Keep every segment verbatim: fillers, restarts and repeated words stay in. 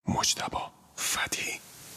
مجتبی فتحی.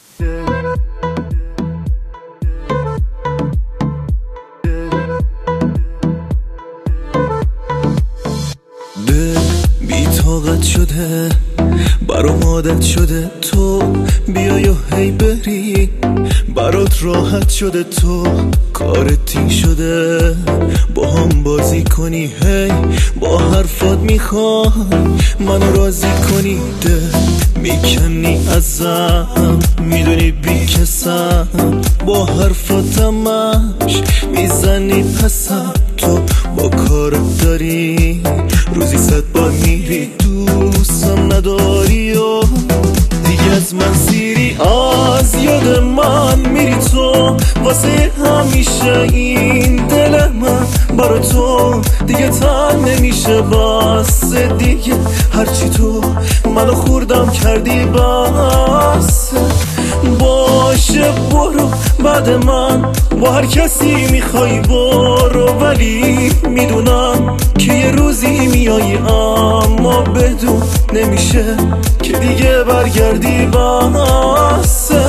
دل بی طاقت شده برام عادت شده تو بیای و هی بری برات راحت شده تو کارت تین شده با هم بازی کنی هی با حرفات میخوای منو راضی کنی دل میکنی ازم میدونی بی کسم با حرفات همش میزنی پسم تو با کارت داری روزی صد بار میری دوستم نداری و دیگه از من سیری از یاد من میری تو واسه همیشه این دل من برا تو دیگه تن نمیشه بس دیگه هرچی تو منو خوردم کردی بس باشه برو بعد من با هر کسی میخوای برو ولی میدونم که یه روزی میایی اما بدون نمیشه که دیگه برگردی بسه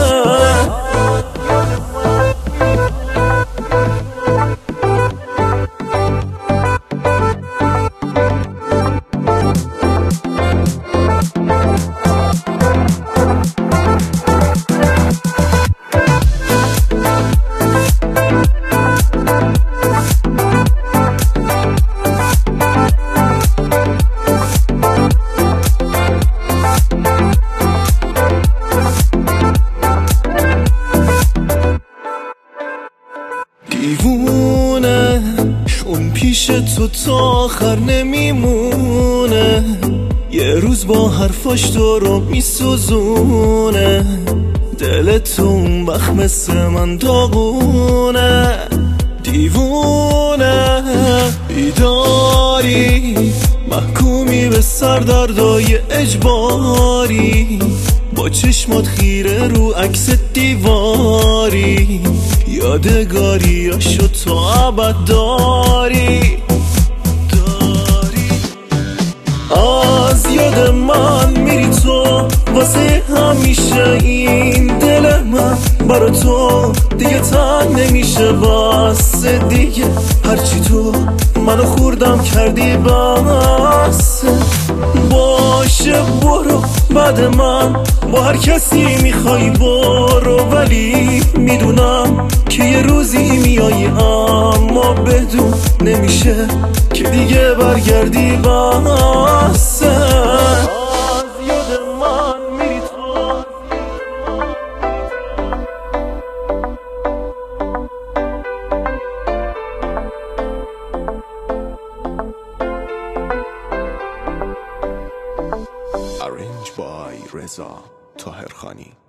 دیوونه اون پیش تو تا آخر نمیمونه یه روز با حرفاش تو رو میسوزونه دلت اون وقت مثل من داغونه دیوونه بیداری محکومی به سردردای اجباری با چشمات خیره رو عکس دیواری یادگاریاشو تو ابد داری داری از یاد من میری تو واسه همیشه این دل من برا تو دیگه تن نمیشه بس دیگه هرچی تو منو خوردم کردی بس باشه برو بعد من با هر کسی میخوای برو ولی میدونم که یه روزی میایی اما بدون نمیشه که دیگه برگردی بسه از یاد من میری تو Arranged by رضا طاهرخانی.